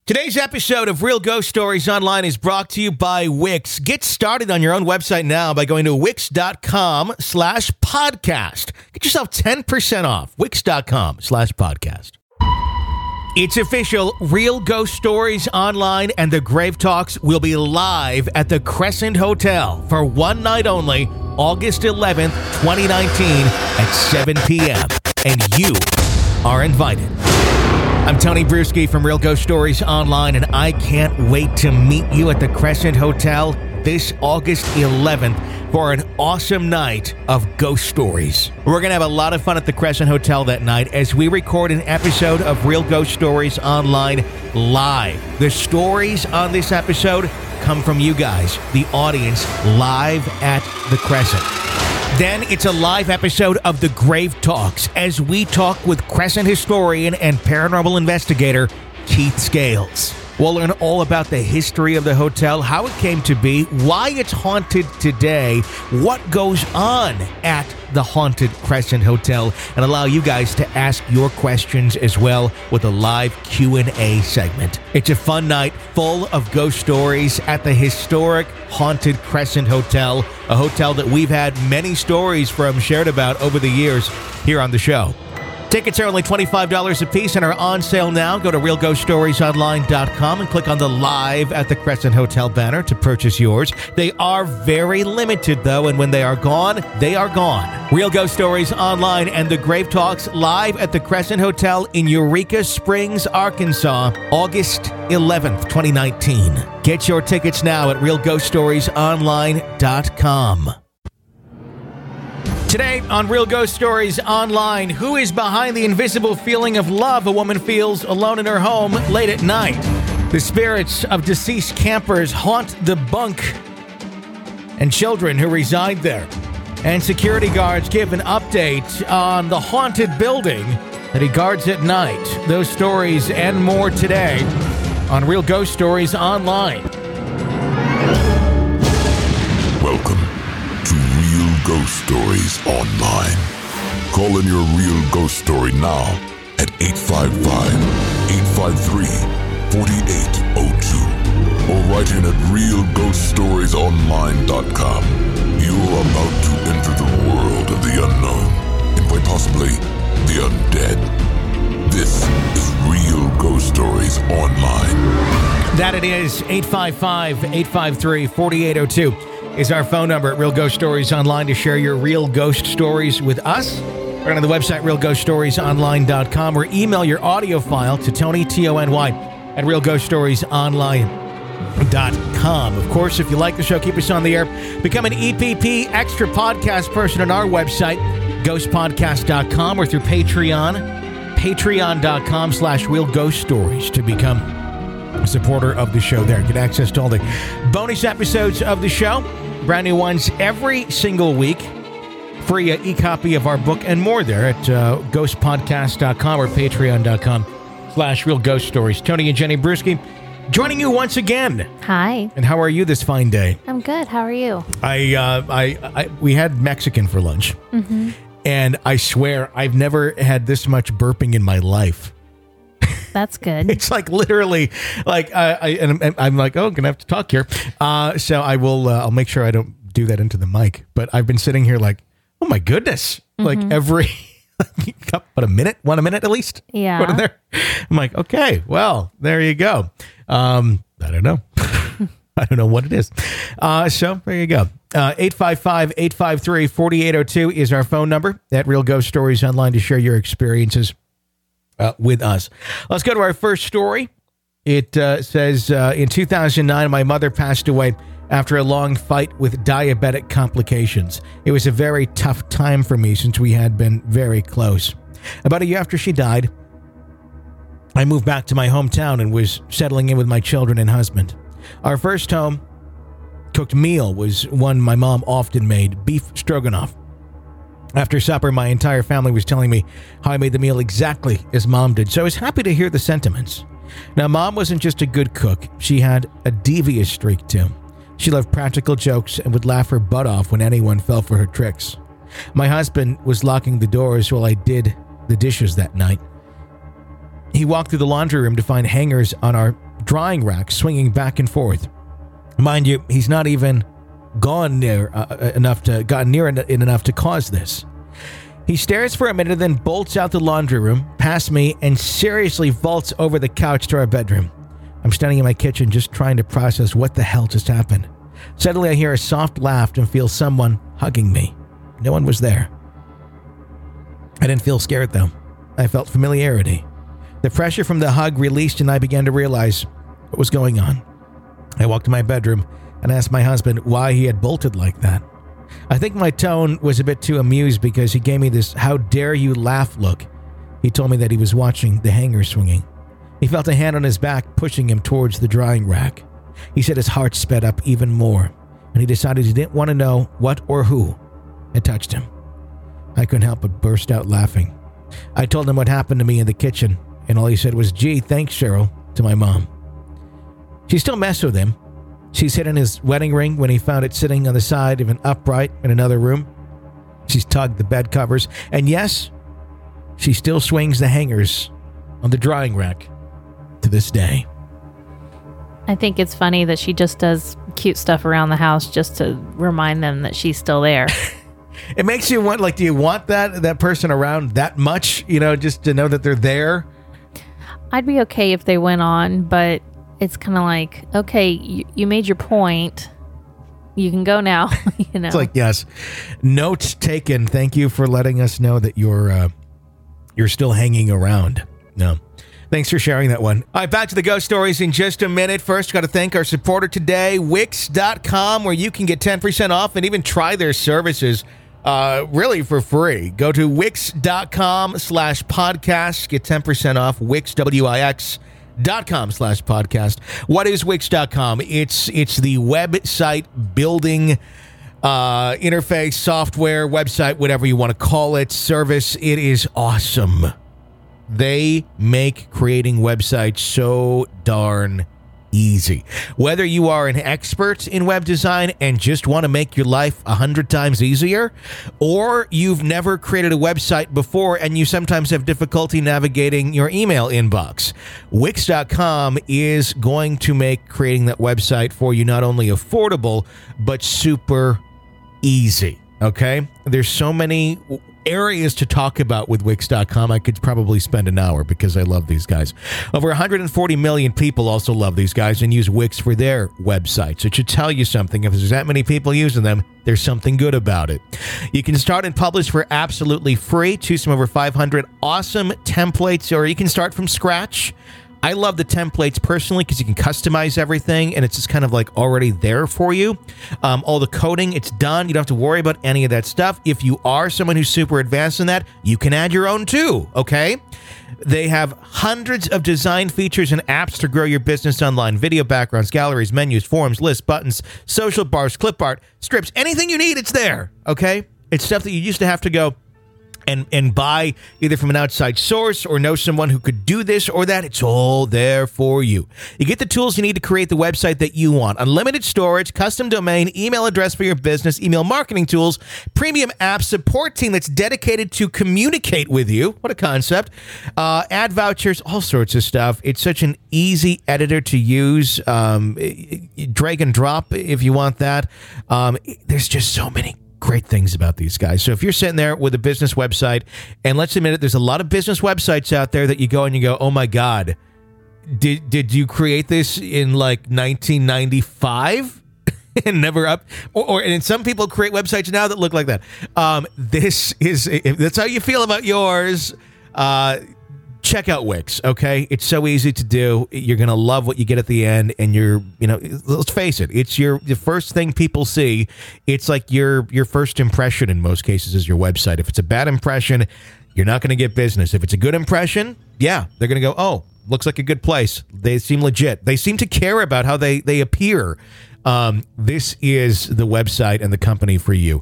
Today's episode of Real Ghost Stories Online is brought to you by Wix. Get started on your own website now by going to wix.com/podcast. Get yourself 10% off. Wix.com/podcast. It's official. Real Ghost Stories Online and the Grave Talks will be live at the Crescent Hotel for one night only, August 11th, 2019 at 7 p.m. And you are invited. I'm Tony Bruschi from Real Ghost Stories Online, and I can't wait to meet you at the Crescent Hotel this August 11th for an awesome night of ghost stories. We're going to have a lot of fun at the Crescent Hotel that night as we record an episode of Real Ghost Stories Online live. The stories on this episode come from you guys, the audience, live at the Crescent. Then it's a live episode of The Grave Talks as we talk with Crescent historian and paranormal investigator Keith Scales. We'll learn all about the history of the hotel, how it came to be, why it's haunted today, what goes on at the haunted Crescent Hotel, and allow you guys to ask your questions as well with a live Q&A segment. It's a fun night full of ghost stories at the historic haunted Crescent Hotel, a hotel that we've had many stories from shared about over the years here on the show. Tickets are only $25 a piece and are on sale now. Go to realghoststoriesonline.com and click on the Live at the Crescent Hotel banner to purchase yours. They are very limited, though, and when they are gone, they are gone. Real Ghost Stories Online and The Grave Talks live at the Crescent Hotel in Eureka Springs, Arkansas, August 11th, 2019. Get your tickets now at realghoststoriesonline.com. Today on Real Ghost Stories Online, who is behind the invisible feeling of love a woman feels alone in her home late at night? The spirits of deceased campers haunt the bunk and children who reside there. And security guards give an update on the haunted building that he guards at night. Those stories and more today on Real Ghost Stories Online. Welcome to Real Ghost Stories Online. Call in your real ghost story now at 855-853-4802 or write in at realghoststoriesonline.com. You're about to enter the world of the unknown and quite possibly the undead. This is Real Ghost Stories Online. That it is. 855-853-4802 is our phone number at Real Ghost Stories Online to share your real ghost stories with us. Or on the website, realghoststoriesonline.com, or email your audio file to Tony, Tony, at realghoststoriesonline.com. Of course, if you like the show, keep us on the air. Become an EPP extra podcast person on our website, ghostpodcast.com, or through Patreon, patreon.com/realghoststories to become a supporter of the show there. Get access to all the bonus episodes of the show, brand new ones every single week. Free e-copy of our book and more there at ghostpodcast.com or patreon.com/realghoststories. Tony and Jenny Bruschi joining you once again. Hi. And how are you this fine day? I'm good. How are you? We had Mexican for lunch. Mm-hmm. And I swear I've never had this much burping in my life. That's good. It's like literally like I'm like, oh, I'm gonna have to talk here. So I will. I'll make sure I don't do that into the mic. But I've been sitting here like, oh my goodness, like every what a minute at least. Yeah. What in there? I'm like, okay, well, there you go. I don't know. I don't know what it is. So there you go. 855-853-4802 is our phone number at Real Ghost Stories Online to share your experiences with us. Let's go to our first story. It says, in 2009, my mother passed away after a long fight with diabetic complications. It was a very tough time for me since we had been very close. About a year after she died, I moved back to my hometown and was settling in with my children and husband. Our first home cooked meal was one my mom often made, beef stroganoff. After supper, my entire family was telling me how I made the meal exactly as Mom did, so I was happy to hear the sentiments. Now, Mom wasn't just a good cook. She had a devious streak, too. She loved practical jokes and would laugh her butt off when anyone fell for her tricks. My husband was locking the doors while I did the dishes that night. He walked through the laundry room to find hangers on our drying rack swinging back and forth. Mind you, he's not even gotten near enough to cause this. He stares for a minute and then bolts out the laundry room, past me, and seriously vaults over the couch to our bedroom. I'm standing in my kitchen just trying to process what the hell just happened. Suddenly I hear a soft laugh and feel someone hugging me. No one was there. I didn't feel scared though. I felt familiarity. The pressure from the hug released and I began to realize what was going on. I walked to my bedroom and asked my husband why he had bolted like that. I think my tone was a bit too amused because he gave me this "how dare you laugh" look. He told me that he was watching the hanger swinging. He felt a hand on his back pushing him towards the drying rack. He said his heart sped up even more, and he decided he didn't want to know what or who had touched him. I couldn't help but burst out laughing. I told him what happened to me in the kitchen, and all he said was, "Gee, thanks, Cheryl," to my mom. She still messed with him. She's hidden his wedding ring when he found it sitting on the side of an upright in another room. She's tugged the bed covers, and yes, she still swings the hangers on the drying rack to this day. I think it's funny that she just does cute stuff around the house just to remind them that she's still there. It makes you want, like, do you want that person around that much, just to know that they're there? I'd be okay if they went on, but it's kind of like, okay, you made your point. You can go now. It's like, yes, notes taken. Thank you for letting us know that you're still hanging around. No. Thanks for sharing that one. All right, back to the ghost stories in just a minute. First, got to thank our supporter today, Wix.com, where you can get 10% off and even try their services really for free. Go to Wix.com/podcast. Get 10% off. Wix, Wix.com/podcast. What is Wix.com? It's the website building interface, software, website, whatever you want to call it, service. It is awesome. They make creating websites so darn easy. Whether you are an expert in web design and just want to make your life 100 times easier, or you've never created a website before and you sometimes have difficulty navigating your email inbox, Wix.com is going to make creating that website for you not only affordable, but super easy. Okay? There's so many areas to talk about with Wix.com. I could probably spend an hour because I love these guys. Over 140 million people also love these guys and use Wix for their websites. It should tell you something. If there's that many people using them, there's something good about it. You can start and publish for absolutely free. Choose from over 500 awesome templates, or you can start from scratch. I love the templates personally because you can customize everything and it's just kind of like already there for you. All the coding, it's done. You don't have to worry about any of that stuff. If you are someone who's super advanced in that, you can add your own too, okay? They have hundreds of design features and apps to grow your business online. Video backgrounds, galleries, menus, forms, lists, buttons, social bars, clip art, strips, anything you need, it's there, okay? It's stuff that you used to have to go and buy either from an outside source or know someone who could do this or that. It's all there for you. You get the tools you need to create the website that you want. Unlimited storage, custom domain, email address for your business, email marketing tools, premium app support team that's dedicated to communicate with you. What a concept. Ad vouchers, all sorts of stuff. It's such an easy editor to use. Drag and drop if you want that. There's just so many great things about these guys. So if you're sitting there with a business website, and let's admit it, there's a lot of business websites out there that you go and you go, oh my God, did you create this in like 1995 and never up? And some people create websites now that look like that. If that's how you feel about yours, check out Wix, okay? It's so easy to do. You're going to love what you get at the end, and let's face it, it's the first thing people see. It's like your first impression in most cases is your website. If it's a bad impression, you're not going to get business. If it's a good impression, yeah, they're going to go, oh, looks like a good place. They seem legit. They seem to care about how they appear. This is the website and the company for you.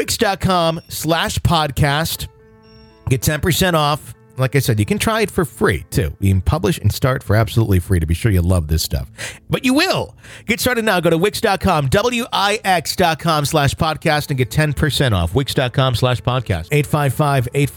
Wix.com/podcast. Get 10% off. Like I said, you can try it for free, too. You can publish and start for absolutely free to be sure you love this stuff. But you will. Get started now. Go to Wix.com, Wix.com/podcast, and get 10% off. Wix.com/podcast.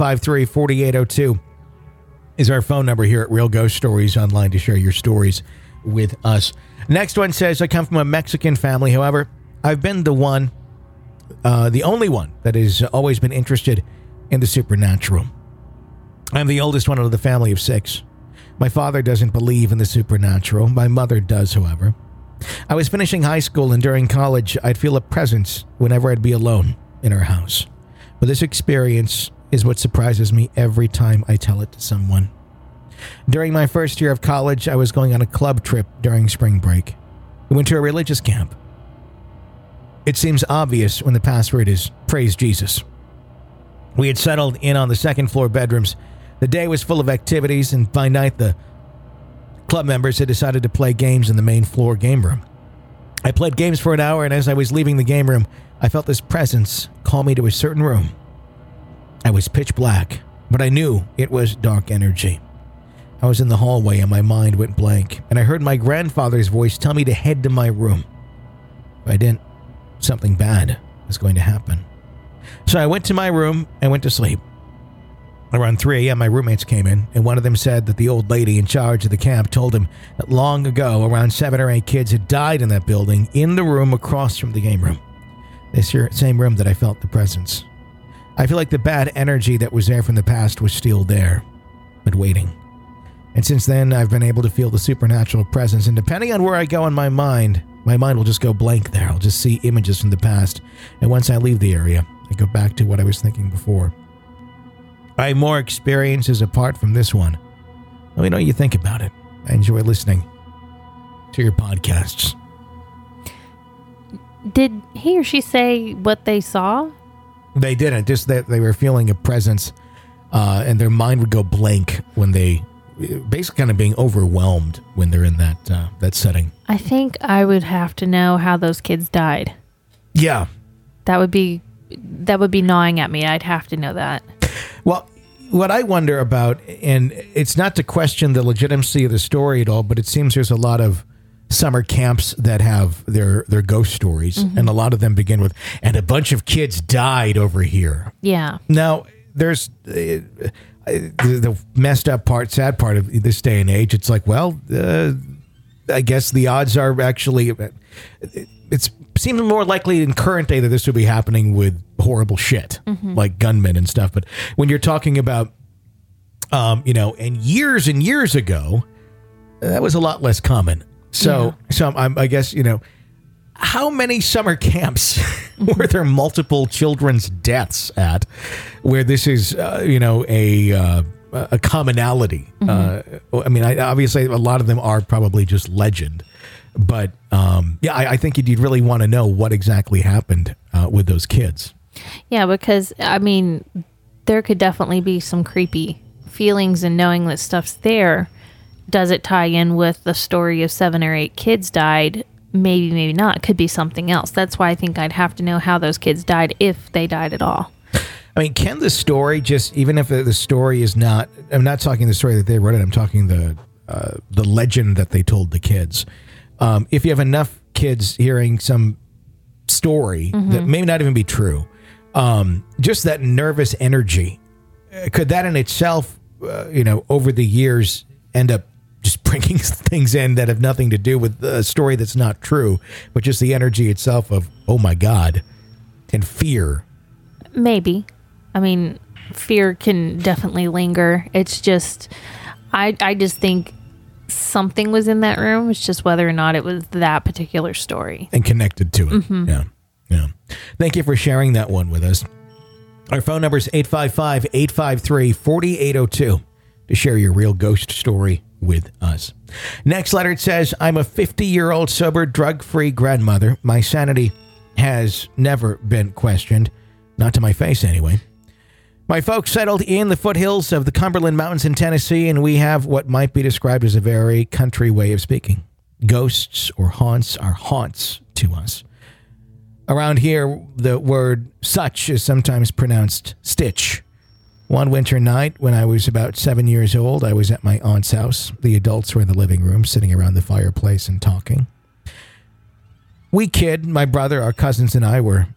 855-853-4802 is our phone number here at Real Ghost Stories Online to share your stories with us. Next one says, I come from a Mexican family. However, I've been the only one that has always been interested in the supernatural. I'm the oldest one of the family of 6. My father doesn't believe in the supernatural. My mother does, however. I was finishing high school, and during college, I'd feel a presence whenever I'd be alone in our house. But this experience is what surprises me every time I tell it to someone. During my first year of college, I was going on a club trip during spring break. We went to a religious camp. It seems obvious when the password is Praise Jesus. We had settled in on the second floor bedrooms. The day was full of activities, and by night the club members had decided to play games in the main floor game room. I played games for an hour, and as I was leaving the game room, I felt this presence call me to a certain room. I was pitch black, but I knew it was dark energy. I was in the hallway and my mind went blank, and I heard my grandfather's voice tell me to head to my room. If I didn't, something bad was going to happen. So I went to my room and went to sleep. Around 3 a.m., my roommates came in, and one of them said that the old lady in charge of the camp told him that long ago, around 7 or 8 kids had died in that building in the room across from the game room. This same room that I felt the presence. I feel like the bad energy that was there from the past was still there, but waiting. And since then, I've been able to feel the supernatural presence, and depending on where I go in my mind will just go blank there. I'll just see images from the past, and once I leave the area, I go back to what I was thinking before. I have more experiences apart from this one. Let me know what you think about it. I enjoy listening to your podcasts. Did he or she say what they saw? They didn't. Just that they were feeling a presence, and their mind would go blank when they, basically kind of being overwhelmed when they're in that setting. I think I would have to know how those kids died. Yeah. That would be gnawing at me. I'd have to know that. Well, what I wonder about, and it's not to question the legitimacy of the story at all, but it seems there's a lot of summer camps that have their ghost stories, and a lot of them begin with, and a bunch of kids died over here. Yeah. Now, there's the messed up part, sad part of this day and age. It's like, well, I guess the odds are actually, it seems more likely in current day that this would be happening with horrible shit, like gunmen and stuff. But when you're talking about, and years ago, that was a lot less common. So I guess, how many summer camps were there multiple children's deaths at where this is, a commonality? Obviously a lot of them are probably just legend, but I think you'd really want to know what exactly happened with those kids. Yeah, because there could definitely be some creepy feelings, and knowing that stuff's there. Does it tie in with the story of 7 or 8 kids died? Maybe, maybe not. It could be something else. That's why I think I'd have to know how those kids died, if they died at all. Can the story just, even if the story is not, I'm not talking the story that they wrote it, I'm talking the legend that they told the kids. If you have enough kids hearing some story that may not even be true, just that nervous energy, could that in itself, over the years end up just bringing things in that have nothing to do with the story that's not true, but just the energy itself of, oh my God, and fear? Maybe. Fear can definitely linger. It's just, I just think something was in that room. It's just whether or not it was that particular story. And connected to it. Yeah. Thank you for sharing that one with us. Our phone number is 855-853-4802 to share your real ghost story with us. Next letter, it says, I'm a 50-year-old sober, drug-free grandmother. My sanity has never been questioned. Not to my face, anyway. My folks settled in the foothills of the Cumberland Mountains in Tennessee, and we have what might be described as a very country way of speaking. Ghosts or haunts are haunts to us. Around here, the word such is sometimes pronounced stitch. One winter night, when I was about 7 years old, I was at my aunt's house. The adults were in the living room, sitting around the fireplace and talking. We kid, my brother, our cousins, and I were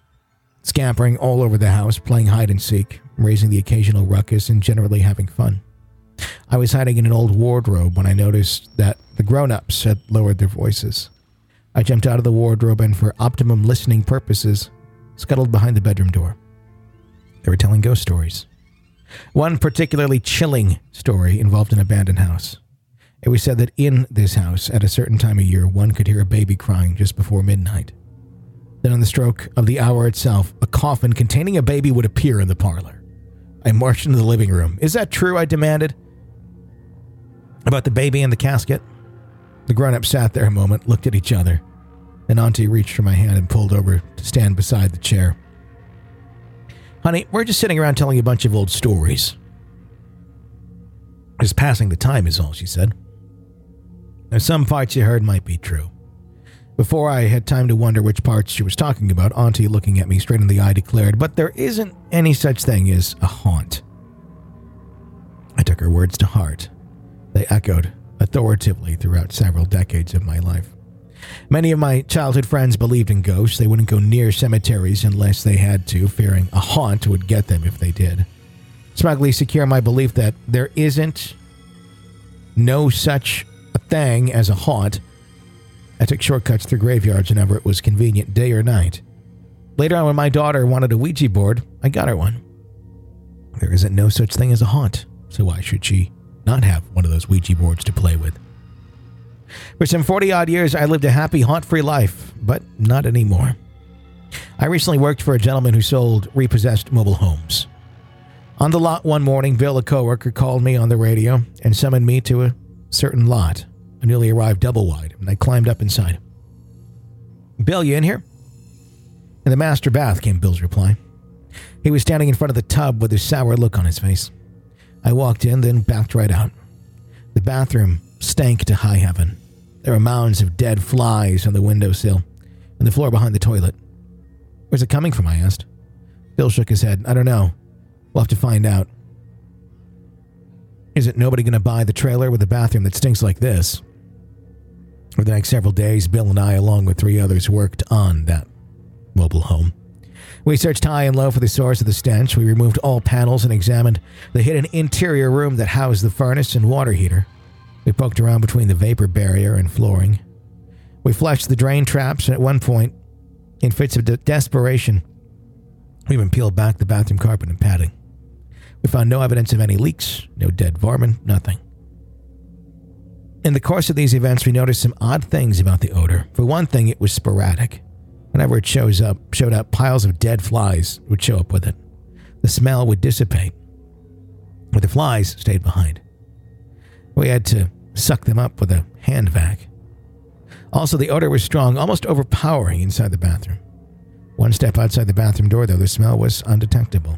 scampering all over the house, playing hide and seek, raising the occasional ruckus, and generally having fun. I was hiding in an old wardrobe when I noticed that the grown-ups had lowered their voices. I jumped out of the wardrobe and, for optimum listening purposes, scuttled behind the bedroom door. They were telling ghost stories. One particularly chilling story involved an abandoned house. It was said that in this house, at a certain time of year, one could hear a baby crying just before midnight. Then on the stroke of the hour itself, a coffin containing a baby would appear in the parlor. I marched into the living room. "Is that true?" I demanded. "About the baby in the casket?" The grown-up sat there a moment, looked at each other. Then Auntie reached for my hand and pulled over to stand beside the chair. "Honey, we're just sitting around telling a bunch of old stories. Just passing the time is all," she said. Now, some parts you heard might be true. Before I had time to wonder which parts she was talking about, Auntie, looking at me straight in the eye, declared, "But there isn't any such thing as a haunt." I took her words to heart. They echoed authoritatively throughout several decades of my life. Many of my childhood friends believed in ghosts. They wouldn't go near cemeteries unless they had to, fearing a haunt would get them if they did. Smugly secure my belief that there isn't no such a thing as a haunt, I took shortcuts through graveyards whenever it was convenient, day or night. Later on, when my daughter wanted a Ouija board, I got her one. There isn't no such thing as a haunt, so why should she not have one of those Ouija boards to play with? For some 40-odd years, I lived a happy, haunt-free life, but not anymore. I recently worked for a gentleman who sold repossessed mobile homes. On the lot one morning, Bill, a coworker, called me on the radio and summoned me to a certain lot, a newly arrived double-wide, and I climbed up inside. "Bill, you in here?" "In the master bath," came Bill's reply. He was standing in front of the tub with a sour look on his face. I walked in, then backed right out. The bathroom stank to high heaven. There were mounds of dead flies on the windowsill and the floor behind the toilet. "Where's it coming from?" I asked. Bill shook his head. "I don't know. We'll have to find out." "Isn't nobody going to buy the trailer with a bathroom that stinks like this?" For the next several days, Bill and I, along with 3 others, worked on that mobile home. We searched high and low for the source of the stench. We removed all panels and examined the hidden interior room that housed the furnace and water heater. We poked around between the vapor barrier and flooring. We flushed the drain traps, and at one point, in fits of desperation, we even peeled back the bathroom carpet and padding. We found no evidence of any leaks, no dead varmint, nothing. In the course of these events, we noticed some odd things about the odor. For one thing, it was sporadic. Whenever it showed up, piles of dead flies would show up with it. The smell would dissipate, but the flies stayed behind. We had to suck them up with a hand vac. Also, the odor was strong, almost overpowering inside the bathroom. One step outside the bathroom door, though, the smell was undetectable.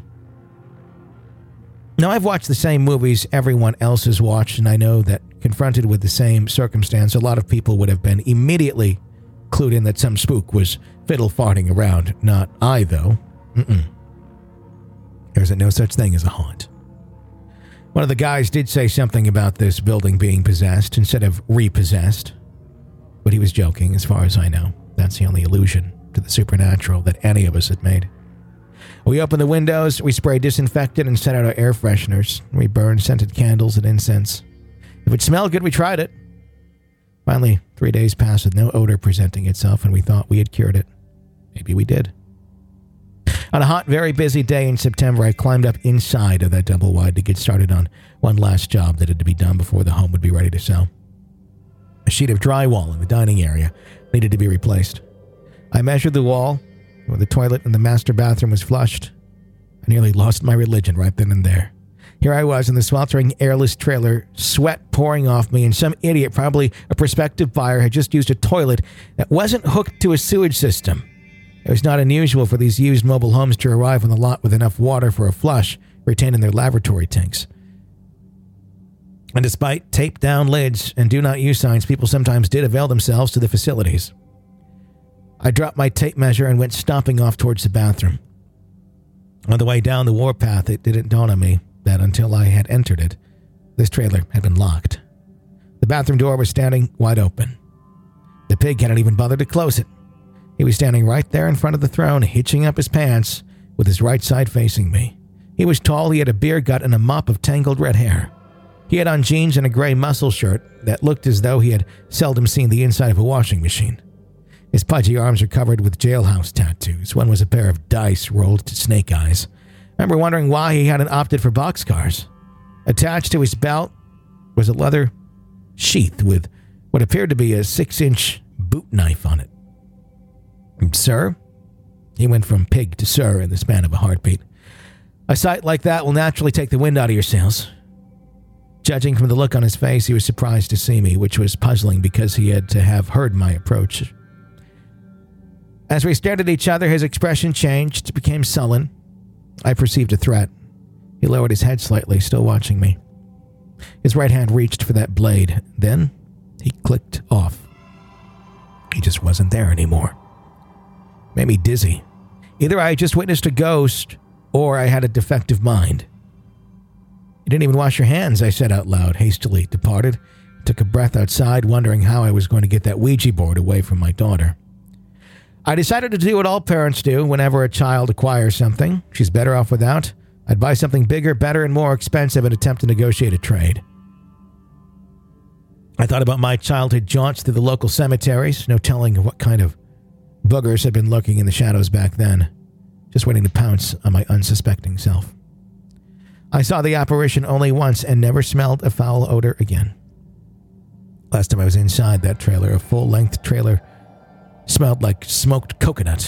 Now, I've watched the same movies everyone else has watched, and I know that confronted with the same circumstance, a lot of people would have been immediately clued in that some spook was fiddle-farting around. Not I, though. There's no such thing as a haunt. One of the guys did say something about this building being possessed instead of repossessed, but he was joking, as far as I know. That's the only allusion to the supernatural that any of us had made. We opened the windows, we sprayed disinfectant and set out our air fresheners. We burned scented candles and incense. If it smelled good, we tried it. Finally, 3 days passed with no odor presenting itself, and we thought we had cured it. Maybe we did. On a hot, very busy day in September, I climbed up inside of that double-wide to get started on one last job that had to be done before the home would be ready to sell. A sheet of drywall in the dining area needed to be replaced. I measured the wall where the toilet and the master bathroom was flushed. I nearly lost my religion right then and there. Here I was in the sweltering, airless trailer, sweat pouring off me, and some idiot, probably a prospective buyer, had just used a toilet that wasn't hooked to a sewage system. It was not unusual for these used mobile homes to arrive on the lot with enough water for a flush retained in their lavatory tanks. And despite taped-down lids and do-not-use signs, people sometimes did avail themselves to the facilities. I dropped my tape measure and went stomping off towards the bathroom. On the way down the warpath, it didn't dawn on me that until I had entered it, this trailer had been locked. The bathroom door was standing wide open. The pig hadn't even bothered to close it. He was standing right there in front of the throne, hitching up his pants, with his right side facing me. He was tall, he had a beer gut, and a mop of tangled red hair. He had on jeans and a gray muscle shirt that looked as though he had seldom seen the inside of a washing machine. His pudgy arms were covered with jailhouse tattoos. One was a pair of dice rolled to snake eyes. I remember wondering why he hadn't opted for boxcars. Attached to his belt was a leather sheath with what appeared to be a 6-inch boot knife on it. Sir? He went from pig to sir in the span of a heartbeat. A sight like that will naturally take the wind out of your sails. Judging from the look on his face, he was surprised to see me, which was puzzling because he had to have heard my approach. As we stared at each other, his expression changed, became sullen. I perceived a threat. He lowered his head slightly, still watching me. His right hand reached for that blade. Then he clicked off. He just wasn't there anymore. Made me dizzy. Either I had just witnessed a ghost, or I had a defective mind. You didn't even wash your hands, I said out loud, hastily departed, took a breath outside, wondering how I was going to get that Ouija board away from my daughter. I decided to do what all parents do whenever a child acquires something she's better off without. I'd buy something bigger, better, and more expensive and attempt to negotiate a trade. I thought about my childhood jaunts through the local cemeteries, no telling what kind of boogers had been lurking in the shadows back then, just waiting to pounce on my unsuspecting self. I saw the apparition only once and never smelled a foul odor again. Last time I was inside that trailer, a full-length trailer, smelled like smoked coconut.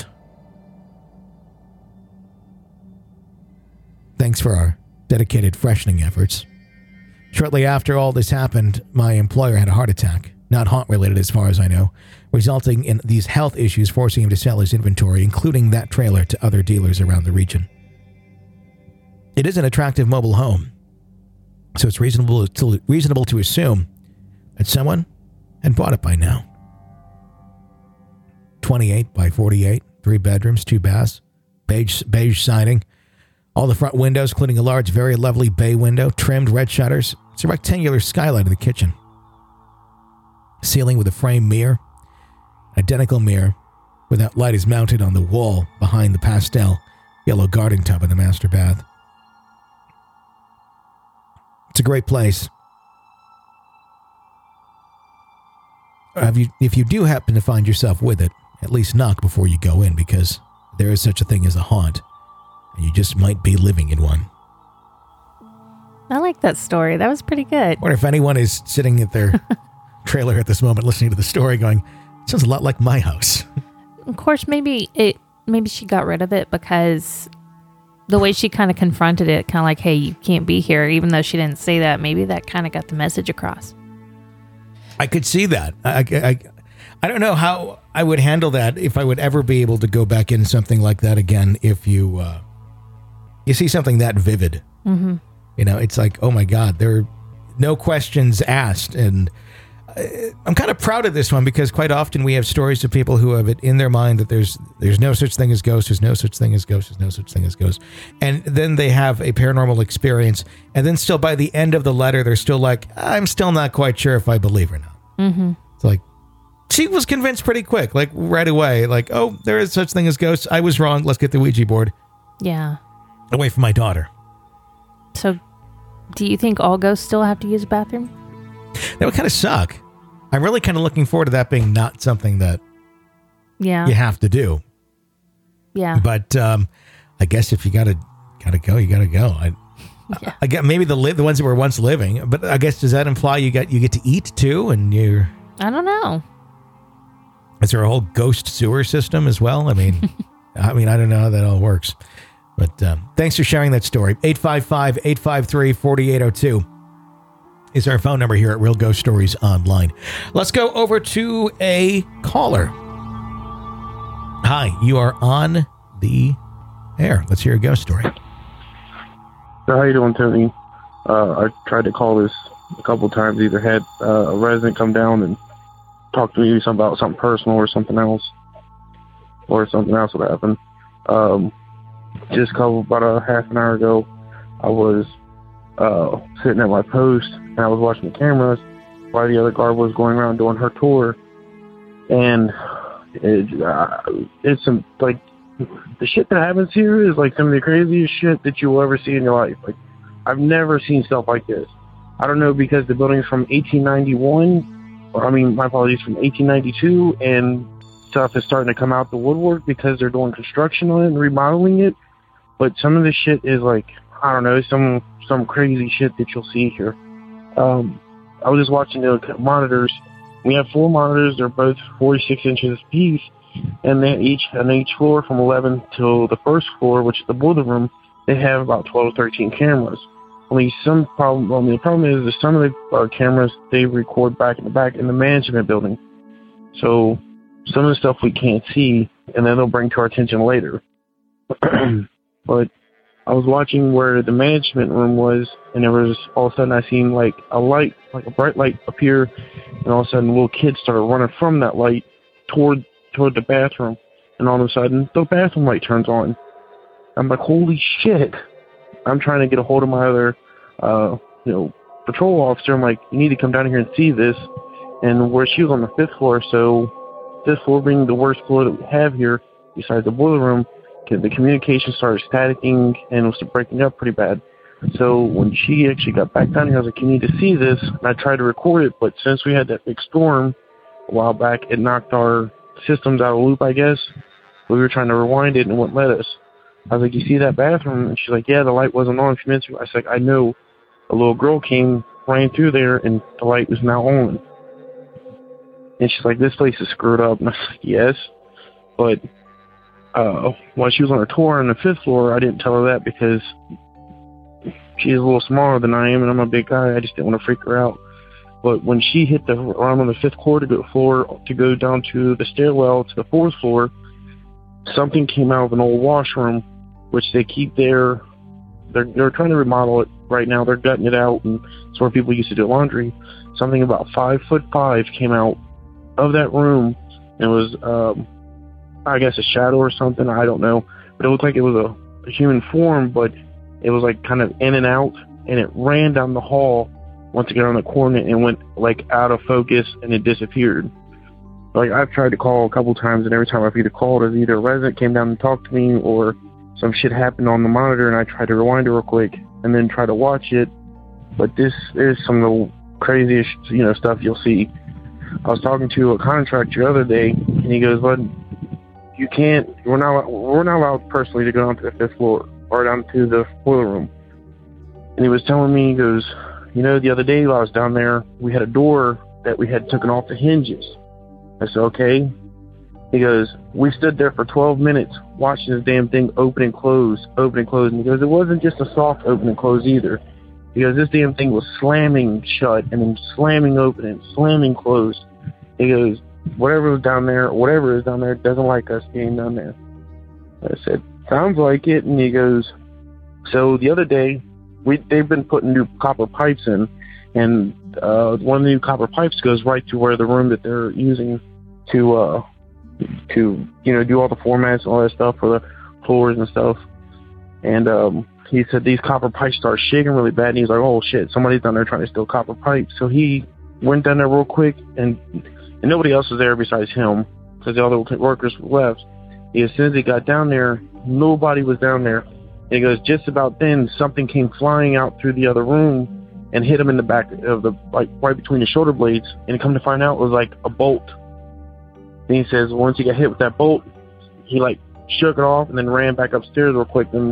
Thanks for our dedicated freshening efforts. Shortly after all this happened, my employer had a heart attack, not haunt-related as far as I know, resulting in these health issues forcing him to sell his inventory, including that trailer, to other dealers around the region. It is an attractive mobile home, so it's reasonable to assume that someone had bought it by now. 28 by 48, 3 bedrooms, 2 baths, beige siding, all the front windows, including a large, very lovely bay window, trimmed red shutters. It's a rectangular skylight in the kitchen. Ceiling with a framed mirror, identical mirror, where that light is mounted on the wall behind the pastel yellow garden tub in the master bath. It's a great place. If you do happen to find yourself with it, at least knock before you go in, because there is such a thing as a haunt, and you just might be living in one. I like that story. That was pretty good. I wonder if anyone is sitting at their trailer at this moment listening to the story going, it sounds a lot like my house. Of course, maybe she got rid of it because the way she kind of confronted it, kind of like, hey, you can't be here, even though she didn't say that, maybe that kind of got the message across. I could see that. I don't know how I would handle that, if I would ever be able to go back in something like that again. If you see something that vivid, mm-hmm. It's like, oh my God, there are no questions asked. And I'm kind of proud of this one because quite often we have stories of people who have it in their mind that there's no such thing as ghosts, there's no such thing as ghosts, there's no such thing as ghosts. And then they have a paranormal experience. And then still by the end of the letter, they're still like, I'm still not quite sure if I believe or not. Mm-hmm. It's like, she was convinced pretty quick, like right away, like, oh, there is such thing as ghosts. I was wrong. Let's get the Ouija board. Yeah. Away from my daughter. So do you think all ghosts still have to use a bathroom? That would kind of suck. I'm really kind of looking forward to that being not something that you have to do. Yeah. But I guess if you gotta go, you gotta go. I get maybe the ones that were once living, but I guess does that imply you get to eat too? And I don't know. Is there a whole ghost sewer system as well? I mean, I don't know how that all works. But thanks for sharing that story. 855-853-4802 is our phone number here at Real Ghost Stories Online. Let's go over to a caller. Hi, you are on the air. Let's hear a ghost story. How you doing, Tony? I tried to call this a couple times. Either had a resident come down and talk to me about something personal or something else would happen. Just about a half an hour ago, I was sitting at my post and I was watching the cameras while the other guard was going around doing her tour, and it's some like the shit that happens here is like some of the craziest shit that you will ever see in your life. Like, I've never seen stuff like this. I don't know, because the building's from 1891, or I mean, my apologies, from 1892, and stuff is starting to come out the woodwork because they're doing construction on it and remodeling it. But some of this shit is like, I don't know, some crazy shit that you'll see here. I was just watching the monitors. We have 4 monitors. They're both 46 inches apiece, and then on each floor from 11 till the first floor, which is the boiler room, they have about 12 or 13 cameras. The problem is that some of the cameras, they record back in the management building. So some of the stuff we can't see, and then they'll bring to our attention later. But I was watching where the management room was, and there was, all of a sudden I seen like a light, like a bright light appear, and all of a sudden little kids started running from that light toward the bathroom, and all of a sudden the bathroom light turns on. I'm like, holy shit. I'm trying to get a hold of my other, patrol officer. I'm like, you need to come down here and see this. And where she was on the 5th floor, so 5th floor being the worst floor that we have here, besides the boiler room, the communication started staticking and was breaking up pretty bad. So when she actually got back down here, I was like, you need to see this. And I tried to record it, but since we had that big storm a while back, it knocked our systems out of loop, I guess. We were trying to rewind it and it wouldn't let us. I was like, you see that bathroom? And she's like, yeah, the light wasn't on a few minutes ago. I was like, I know. A little girl ran through there, and the light was now on. And she's like, this place is screwed up. And I was like, yes. But while she was on her tour on the 5th floor, I didn't tell her that because she's a little smaller than I am, and I'm a big guy. I just didn't want to freak her out. But when she hit the arm on the 5th floor to go down to the stairwell to the 4th floor, something came out of an old washroom, which they keep there. They're trying to remodel it right now. They're gutting it out, and it's where people used to do laundry. Something about 5'5" came out of that room, and it was, I guess, a shadow or something. I don't know, but it looked like it was a human form, but it was like kind of in and out, and it ran down the hall once it got on the corner and went like out of focus, and it disappeared. Like, I've tried to call a couple times, and every time I've either called, either a resident came down and talked to me, or some shit happened on the monitor, and I tried to rewind it real quick and then try to watch it. But this is some of the craziest, stuff you'll see. I was talking to a contractor the other day, and he goes, "Bud, we're not allowed personally to go down to the 5th floor or down to the boiler room." And he was telling me, he goes, the other day while I was down there, we had a door that we had taken off the hinges. I said, okay. He goes, we stood there for 12 minutes watching this damn thing open and close. And he goes, it wasn't just a soft open and close either. He goes, this damn thing was slamming shut and then slamming open and slamming closed. He goes, whatever is down there doesn't like us being down there. I said, sounds like it. And he goes, so the other day, they've been putting new copper pipes in, and one of the new copper pipes goes right to where the room that they're using to do all the formats and all that stuff for the floors and stuff. And he said these copper pipes start shaking really bad, and he's like, oh shit, somebody's down there trying to steal copper pipes. So he went down there real quick, and nobody else was there besides him because the other workers left. As soon as he got down there, nobody was down there. And he goes, just about then, something came flying out through the other room and hit him in the back of right between the shoulder blades. And come to find out, it was like a bolt. And he says once he got hit with that bolt, he shook it off and then ran back upstairs real quick. And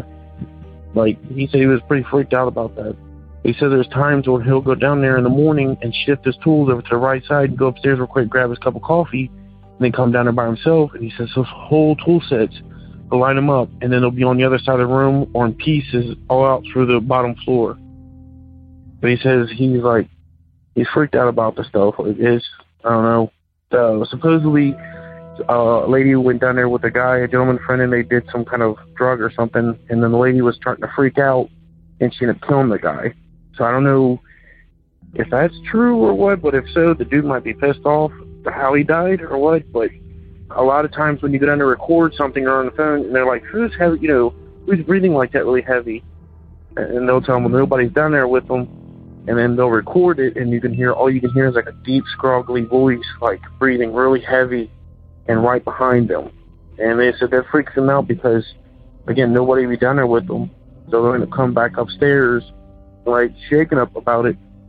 he said he was pretty freaked out about that. He said there's times where he'll go down there in the morning and shift his tools over to the right side and go upstairs real quick, grab his cup of coffee, and then come down there by himself. And he says those whole tool sets, he'll line them up, and then they'll be on the other side of the room or in pieces all out through the bottom floor. But he says he's freaked out about the stuff. It's, I don't know. Supposedly, a lady went down there with a gentleman friend, and they did some kind of drug or something, and then the lady was starting to freak out, and she ended up killing the guy. So I don't know if that's true or what, but if so, the dude might be pissed off how he died or what. But a lot of times when you go down to record something or on the phone, and they're like, who's heavy, who's breathing like that really heavy? And they'll tell them, well, nobody's down there with them. And then they'll record it, and all you can hear is like a deep, scroggly voice, breathing really heavy and right behind them. And they said that freaks them out because, again, nobody will be down there with them. So they're going to come back upstairs, shaking up about it.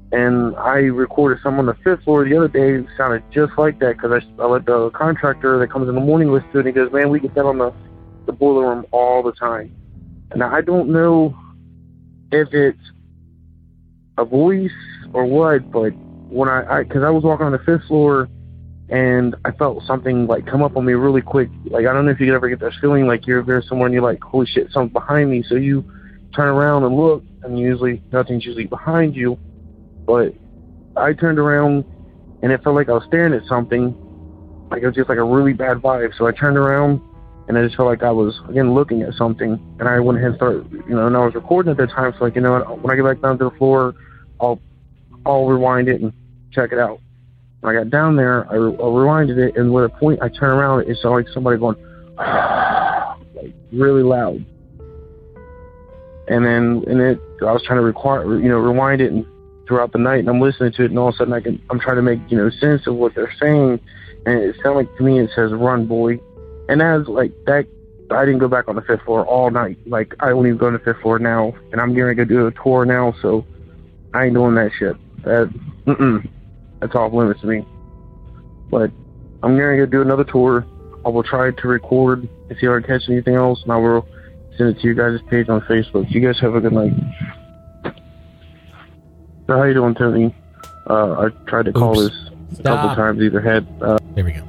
And I recorded some on the 5th floor the other day. It sounded just like that because I let the contractor that comes in the morning listen to it. And he goes, man, we get that on the boiler room all the time. And I don't know if it's a voice or what, but when because I was walking on the 5th floor and I felt something like come up on me really quick. Like, I don't know if you could ever get that feeling like you're there somewhere and you're like, holy shit, something's behind me. So you turn around and look, and nothing's usually behind you. But I turned around, and it felt like I was staring at something. Like, it was just like a really bad vibe. So I turned around, and I just felt like I was, again, looking at something. And I went ahead and started, and I was recording at that time. So, like, when I get back down to the floor, I'll rewind it and check it out. When I got down there, I rewinded it, and with a point, I turned around, it sounded like somebody going, like, really loud. And then, I was trying to rewind it and throughout the night, and I'm listening to it, and all of a sudden I'm trying to make, sense of what they're saying, and it sounded like, to me, it says, run, boy. And as, like, that, I didn't go back on the 5th floor all night. Like, I won't even go on the 5th floor now, and I'm going to go do a tour now, so I ain't doing that shit. That's off limits to me. But I'm going to go do another tour. I will try to record and see if I can catch anything else, and I will send it to you guys' page on Facebook. You guys have a good night. So how you doing, Tony? I tried to call this a couple times. Either there we go.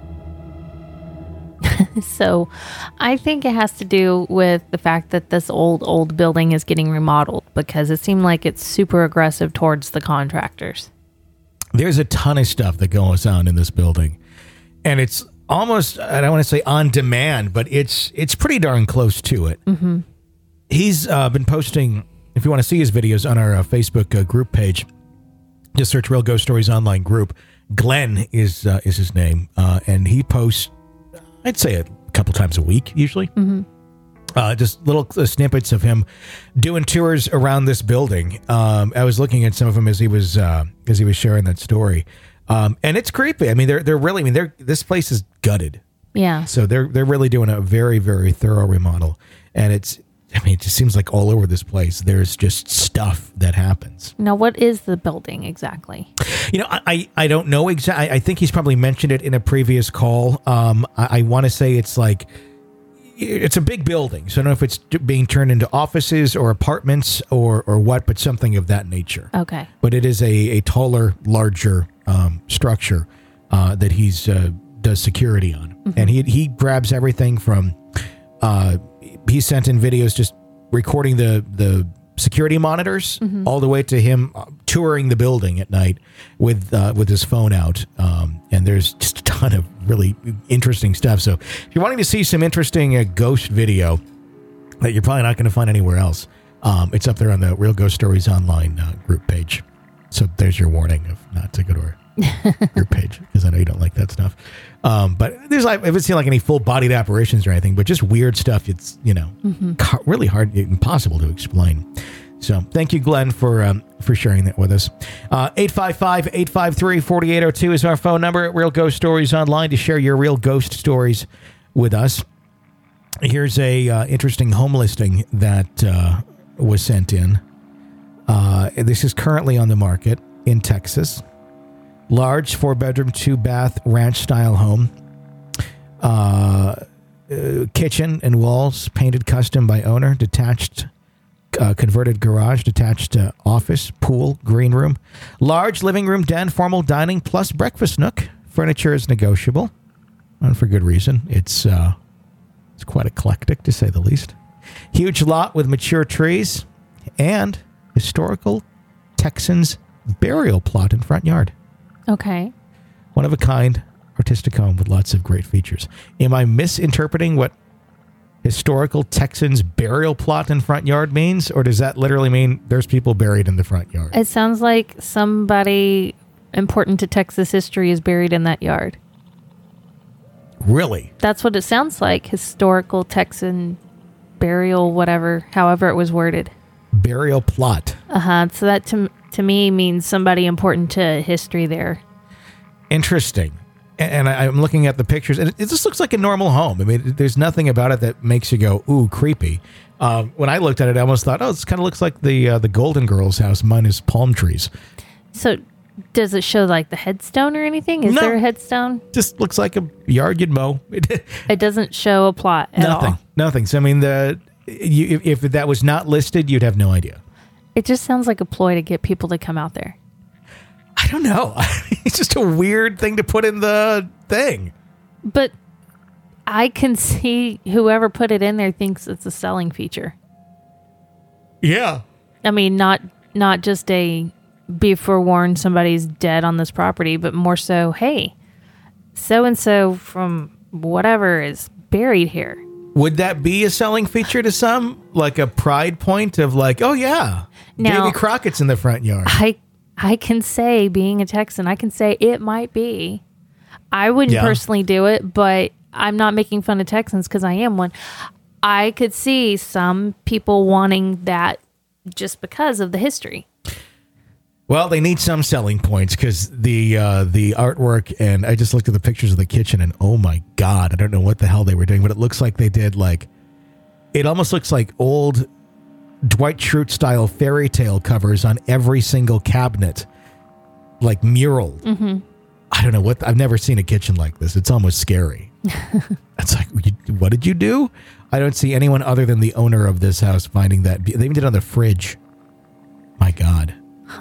So I think it has to do with the fact that this old building is getting remodeled, because it seemed like it's super aggressive towards the contractors. There's a ton of stuff that goes on in this building, and it's almost, I don't want to say on demand, but it's pretty darn close to it. Mm-hmm. He's been posting, if you want to see his videos, on our Facebook group page, just search Real Ghost Stories Online group. Glenn is his name, and he posts, I'd say, a couple times a week, usually. Mm-hmm. Just little snippets of him doing tours around this building. I was looking at some of them as he was sharing that story, and it's creepy. I mean, they're really. I mean, this place is gutted. Yeah. So they're really doing a very, very thorough remodel, and it just seems like all over this place there's just stuff that happens. Now, what is the building exactly? I don't know exactly. I think he's probably mentioned it in a previous call. I want to say it's like. It's a big building, so I don't know if it's being turned into offices or apartments or what, but something of that nature. Okay. But it is a taller, larger structure that he's does security on. Mm-hmm. And he grabs everything from, he sent in videos just recording the security monitors, mm-hmm. all the way to him touring the building at night with his phone out. And there's just a ton of really interesting stuff. So if you're wanting to see some interesting ghost video that you're probably not going to find anywhere else, it's up there on the Real Ghost Stories Online group page. So there's your warning of not to go to our group page, because I know you don't like that stuff. But I haven't seen like any full-bodied apparitions or anything, but just weird stuff. It's, mm-hmm. really hard, impossible to explain. So thank you, Glenn, for sharing that with us. 855-853-4802 is our phone number at Real Ghost Stories Online to share your real ghost stories with us. Here's a interesting home listing that was sent in. This is currently on the market in Texas. Large 4-bedroom, 2-bath ranch-style home. Kitchen and walls painted custom by owner. Detached converted garage, detached office, pool, green room. Large living room, den, formal dining, plus breakfast nook. Furniture is negotiable, and for good reason. It's quite eclectic, to say the least. Huge lot with mature trees and historical Texans burial plot in front yard. Okay. One of a kind, artistic home with lots of great features. Am I misinterpreting what historical Texans burial plot in front yard means, or does that literally mean there's people buried in the front yard? It sounds like somebody important to Texas history is buried in that yard. Really? That's what it sounds like. Historical Texan burial, whatever, however it was worded. Burial plot. So that to me means somebody important to history there. Interesting. And I'm looking at the pictures, and it just looks like a normal home. I mean, there's nothing about it that makes you go, ooh, creepy. When I looked at it, I almost thought, oh, this kind of looks like the Golden Girls house minus palm trees. So does it show like the headstone or anything? Is No. there a headstone? Just looks like a yard you'd mow. It doesn't show a plot at all. Nothing. So I mean, if that was not listed, you'd have no idea. It just sounds like a ploy to get people to come out there. I don't know. It's just a weird thing to put in the thing. But I can see whoever put it in there thinks it's a selling feature. Yeah. I mean, not just a be forewarned somebody's dead on this property, but more so, hey, so-and-so from whatever is buried here. Would that be a selling feature to some? Like a pride point of like, oh yeah, Now- Davy Crockett's in the front yard. I can say, being a Texan, I can say it might be. I wouldn't Yeah. personally do it, but I'm not making fun of Texans because I am one. I could see some people wanting that just because of the history. Well, they need some selling points because the artwork, and I just looked at the pictures of the kitchen, and oh my God, I don't know what the hell they were doing, but it looks like they did it almost looks like old Dwight Schrute style fairy tale covers on every single cabinet, like mural. Mm-hmm. I don't know I've never seen a kitchen like this. It's almost scary. It's like, what did you do? I don't see anyone other than the owner of this house finding that. They even did it on the fridge. My God.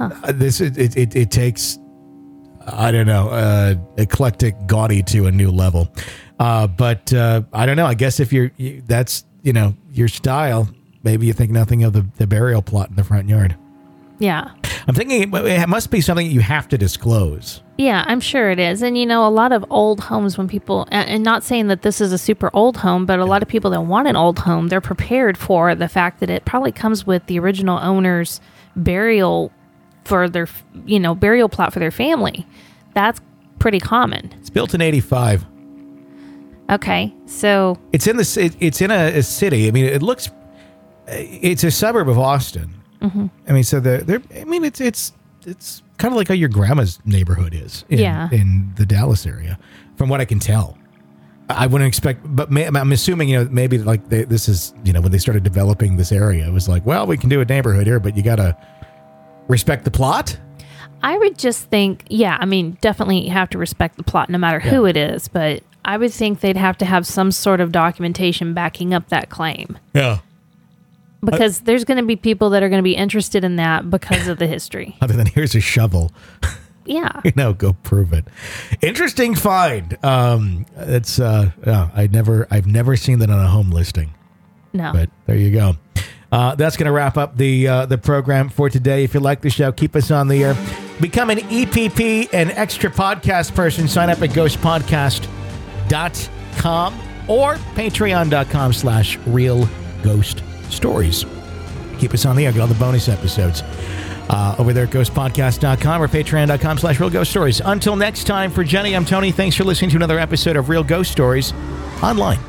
It takes, I don't know, eclectic gaudy to a new level. But I don't know. I guess if that's your style, maybe you think nothing of the burial plot in the front yard. Yeah. I'm thinking it must be something you have to disclose. Yeah, I'm sure it is. And, a lot of old homes, when people, and not saying that this is a super old home, but a lot of people that want an old home, they're prepared for the fact that it probably comes with the original owner's burial for their, burial plot for their family. That's pretty common. It's built in 85. Okay, so It's in a city. I mean, it's a suburb of Austin. Mm-hmm. I mean, so it's kind of like how your grandma's neighborhood is in the Dallas area, from what I can tell. I wouldn't expect, but I'm assuming, maybe like this is, when they started developing this area, it was like, well, we can do a neighborhood here, but you got to respect the plot. I would just think, definitely have to respect the plot no matter who it is, but I would think they'd have to have some sort of documentation backing up that claim. Yeah. Because there's going to be people that are going to be interested in that because of the history. Other than here's a shovel. Yeah. Go prove it. Interesting find. It's I've never seen that on a home listing. No. But there you go. That's going to wrap up the program for today. If you like the show, keep us on the air. Become an EPP, an extra podcast person. Sign up at ghostpodcast.com or patreon.com/realghoststories. Keep us on the air. Get all the bonus episodes over there at ghostpodcast.com or patreon.com/realghoststories. Until next time, for Jenny, I'm Tony. Thanks for listening to another episode of Real Ghost Stories Online.